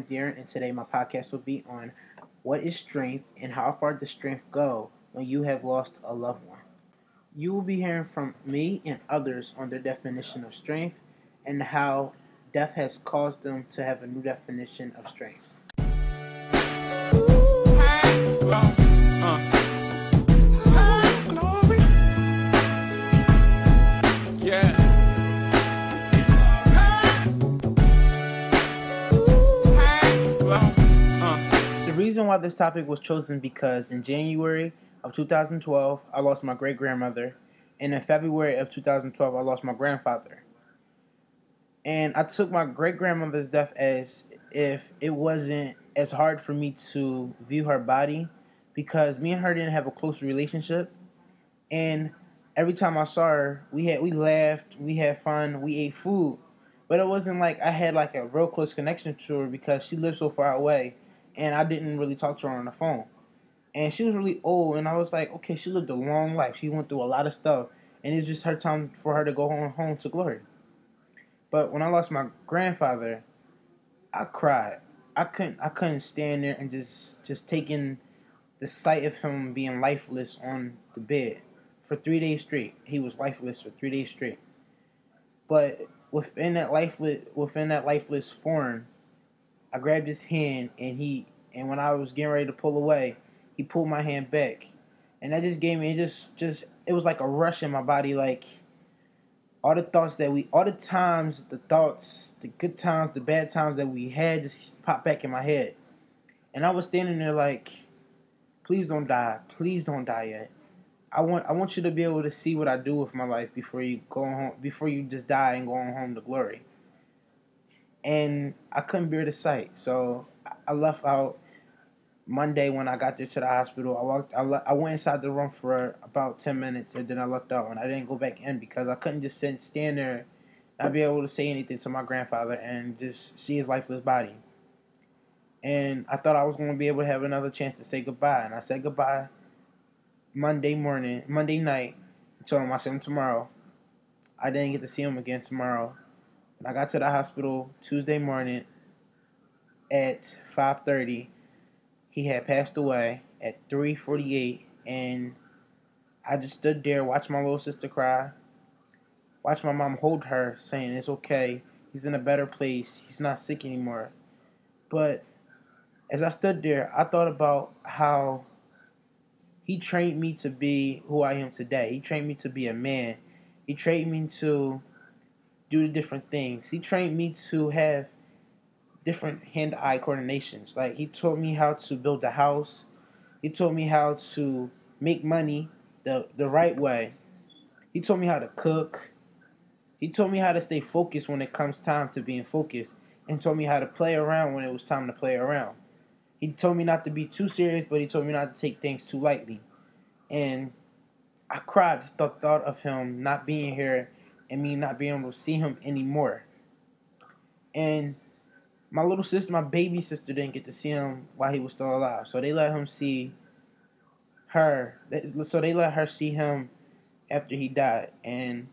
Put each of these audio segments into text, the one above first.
am Darren, and today my podcast will be on what is strength and how far does strength go when you have lost a loved one. You will be hearing from me and others on their definition of strength and how death has caused them to have a new definition of strength. The reason why this topic was chosen because in January of 2012, I lost my great-grandmother, and in February of 2012, I lost my grandfather. And I took my great-grandmother's death as if it wasn't as hard for me to view her body because me and her didn't have a close relationship. And every time I saw her, we laughed, we had fun, we ate food. But it wasn't like I had like a real close connection to her because she lived so far away and I didn't really talk to her on the phone. And she was really old, and I was like, okay, she lived a long life. She went through a lot of stuff, and it's just her time for her to go home to glory. But when I lost my grandfather, I cried. I couldn't stand there and just taking the sight of him being lifeless on the bed for 3 days straight. He was lifeless for 3 days straight. But within that lifeless form, I grabbed his hand, and when I was getting ready to pull away, he pulled my hand back, and that just gave me it was like a rush in my body, like all the thoughts, the good times, the bad times that we had just popped back in my head, and I was standing there like, please don't die yet. I want you to be able to see what I do with my life before you just die and go home to glory. And I couldn't bear the sight, so I left out Monday. When I got there to the hospital, I went inside the room for about 10 minutes, and then I left out, and I didn't go back in because I couldn't just stand there and not be able to say anything to my grandfather and just see his lifeless body. And I thought I was going to be able to have another chance to say goodbye, and I said goodbye Monday night. I told him I see him tomorrow. I didn't get to see him again tomorrow. When I got to the hospital Tuesday morning at 5:30, he had passed away at 3:48, and I just stood there, watched my little sister cry, watched my mom hold her, saying it's okay, he's in a better place, he's not sick anymore. But as I stood there, I thought about how he trained me to be who I am today. He trained me to be a man. He trained me to do the different things. He trained me to have different hand-eye coordinations. Like, he taught me how to build a house. He taught me how to make money the right way. He taught me how to cook. He taught me how to stay focused when it comes time to being focused, and taught me how to play around when it was time to play around. He told me not to be too serious, but he told me not to take things too lightly. And I cried just the thought of him not being here and me not being able to see him anymore. And my little sister, my baby sister, didn't get to see him while he was still alive. So they let him see her. So they let her see him after he died. And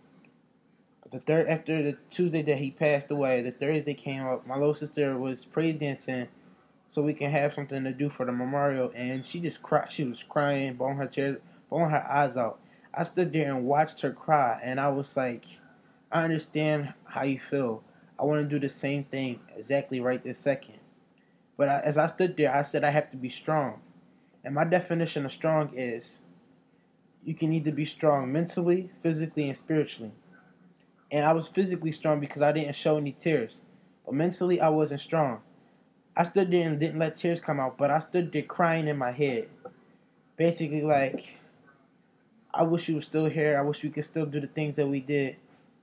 after the Tuesday that he passed away, the Thursday came up. My little sister was praise dancing so we can have something to do for the memorial. And she just cried. She was crying, bawling her eyes out. I stood there and watched her cry, and I was like, I understand how you feel. I want to do the same thing exactly right this second. But as I stood there, I said I have to be strong. And my definition of strong is you can either be strong mentally, physically, and spiritually. And I was physically strong because I didn't show any tears. But mentally, I wasn't strong. I stood there and didn't let tears come out, but I stood there crying in my head. Basically like, I wish you were still here. I wish we could still do the things that we did.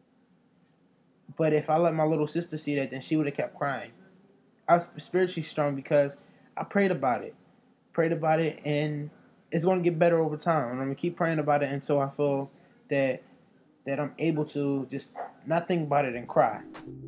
But if I let my little sister see that, then she would have kept crying. I was spiritually strong because I prayed about it. And it's going to get better over time. And I'm going to keep praying about it until I feel that I'm able to just not think about it and cry.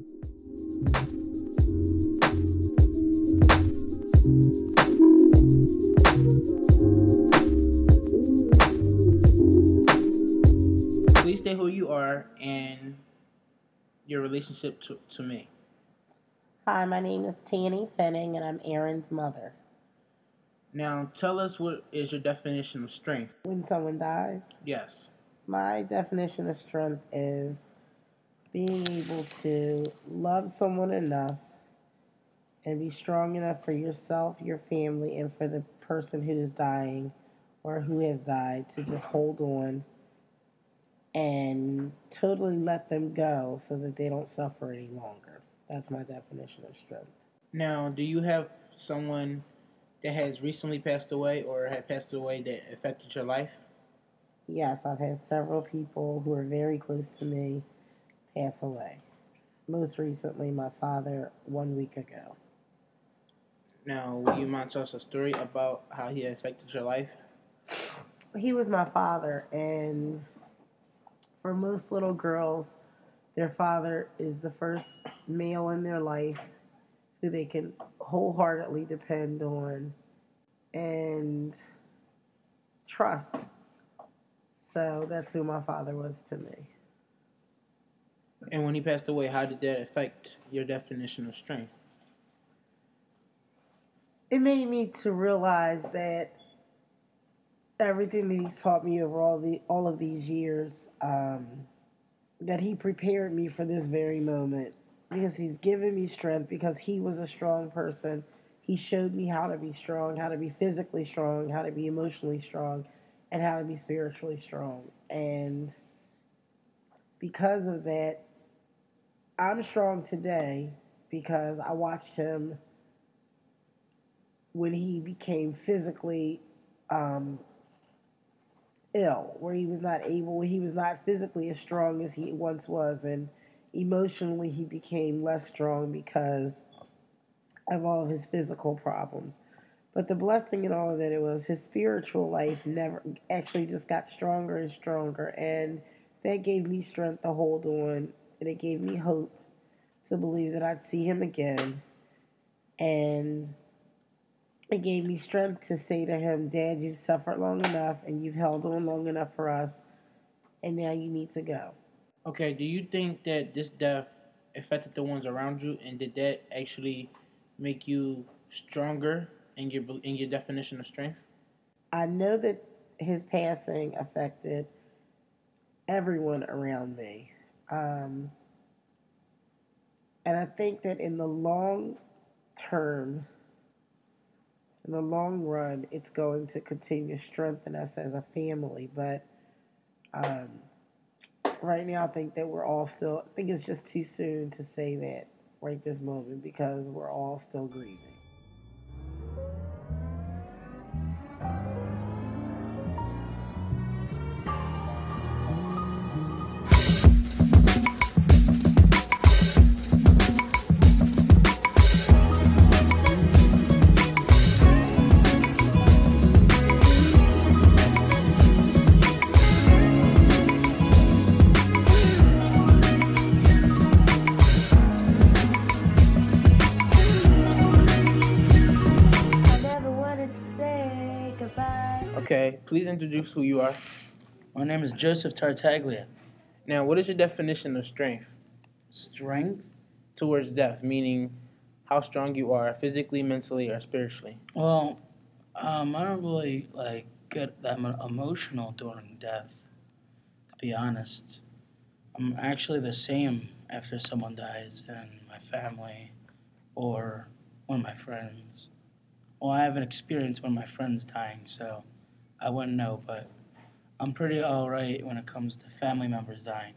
Please stay who you are and your relationship to me. Hi, my name is Tanny Finning, and I'm Aaron's mother. Now, tell us what is your definition of strength? When someone dies, Yes. my definition of strength is being able to love someone enough and be strong enough for yourself, your family, and for the person who is dying or who has died to just hold on and totally let them go so that they don't suffer any longer. That's my definition of strength. Now, do you have someone that has recently passed away or had passed away that affected your life? Yes, I've had several people who are very close to me pass away. Most recently, my father 1 week ago. Now, will you mind telling us a story about how he affected your life? He was my father, and for most little girls, their father is the first male in their life who they can wholeheartedly depend on and trust. So that's who my father was to me. And when he passed away, how did that affect your definition of strength? It made me to realize that everything that he's taught me over all of these years, that he prepared me for this very moment because he's given me strength because he was a strong person. He showed me how to be strong, how to be physically strong, how to be emotionally strong, and how to be spiritually strong. And because of that, I'm strong today because I watched him when he became physically um, ill, where he was not physically as strong as he once was, and emotionally he became less strong because of all of his physical problems. But the blessing in all of that, it was his spiritual life never actually just got stronger and stronger, and that gave me strength to hold on, and it gave me hope to believe that I'd see him again, and it gave me strength to say to him, Dad, you've suffered long enough and you've held on long enough for us, and now you need to go. Okay, do you think that this death affected the ones around you, and did that actually make you stronger in your definition of strength? I know that his passing affected everyone around me. Um, and I think that in the long term, in the long run, it's going to continue to strengthen us as a family. But um, right now, I think that I think it's just too soon to say that right this moment because we're all still grieving. I never wanted to say goodbye. Okay, please introduce who you are. My name is Joseph Tartaglia. Now, what is your definition of strength Strength? towards death? Meaning, how strong you are physically, mentally, or spiritually. Well, I don't really get that emotional during death. To be honest, I'm actually the same after someone dies in my family or one of my friends. Well, I haven't experienced one of my friends dying, so I wouldn't know. But I'm pretty alright when it comes to family members dying.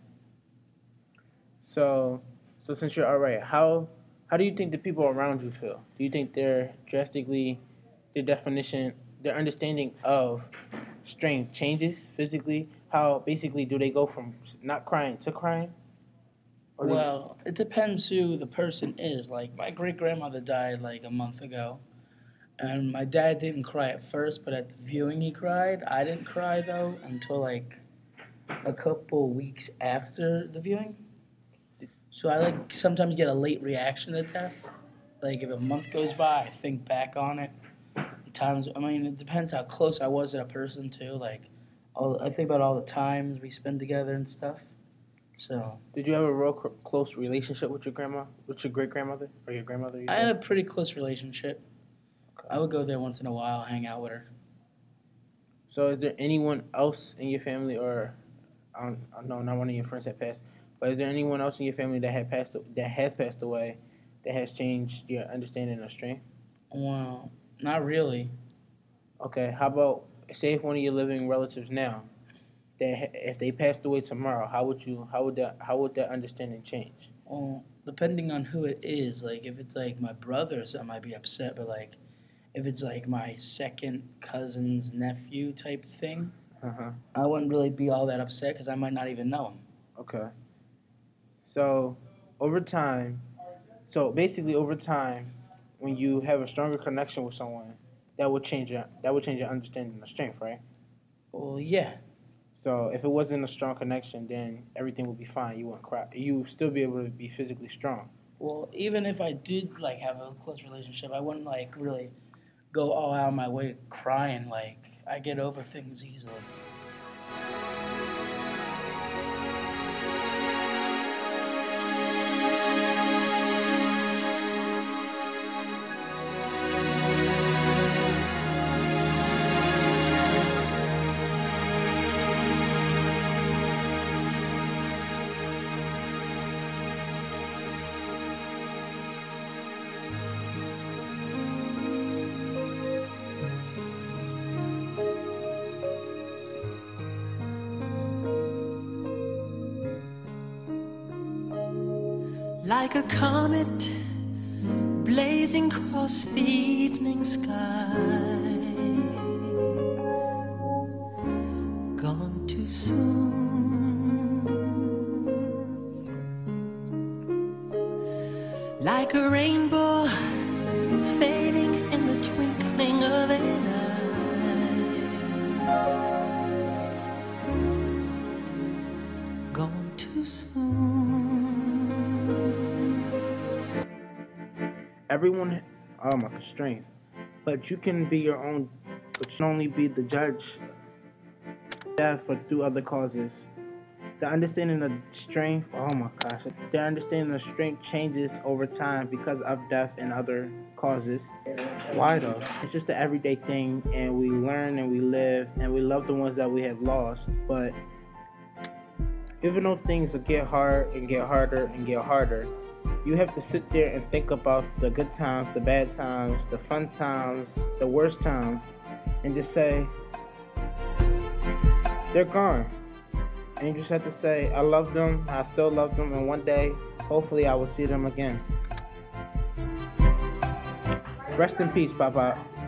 So, since you're all right, how do you think the people around you feel? Do you think their definition, their understanding of strength changes physically? How basically do they go from not crying to crying? Or do Well, it depends who the person is. Like, my great grandmother died like a month ago, and my dad didn't cry at first, but at the viewing he cried. I didn't cry though until like a couple weeks after the viewing. So I like sometimes get a late reaction to death. Like if a month goes by, I think back on it. Times, I mean, it depends how close I was to a person too. Like, I think about all the times we spend together and stuff. So Did you have a real close relationship with your grandma, with your great grandmother or your grandmother? I had a pretty close relationship. I would go there once in a while, hang out with her. So, is there anyone else in your family, or I know not one of your friends that passed, but is there anyone else in your family that has passed away, that has changed your understanding of strength? Well, not really. Okay, how about say if one of your living relatives now, if they passed away tomorrow, how would that understanding change? Well, depending on who it is, like if it's like my brother or something, I'd be upset. But like if it's like my second cousin's nephew type thing, I wouldn't really be all that upset because I might not even know him. Okay. So, over time, basically over time, when you have a stronger connection with someone, that would change your understanding of strength, right? Well, yeah. So if it wasn't a strong connection, then everything would be fine. You wouldn't cry. You would still be able to be physically strong. Well, even if I did like have a close relationship, I wouldn't like really go all out of my way crying. Like I get over things easily. Like a comet blazing across the evening sky, gone too soon. Like a rainbow fading in the twinkling of an eye, gone too soon. Everyone, strength, but you can be your own. But you can only be the judge. Death or through other causes. The understanding of strength. Oh my gosh, the understanding of strength changes over time because of death and other causes. Why though? It's just an everyday thing, and we learn and we live and we love the ones that we have lost. But even though things get hard and get harder and get harder, you have to sit there and think about the good times, the bad times, the fun times, the worst times, and just say, they're gone. And you just have to say, I love them, I still love them, and one day, hopefully I will see them again. Rest in peace, Papa.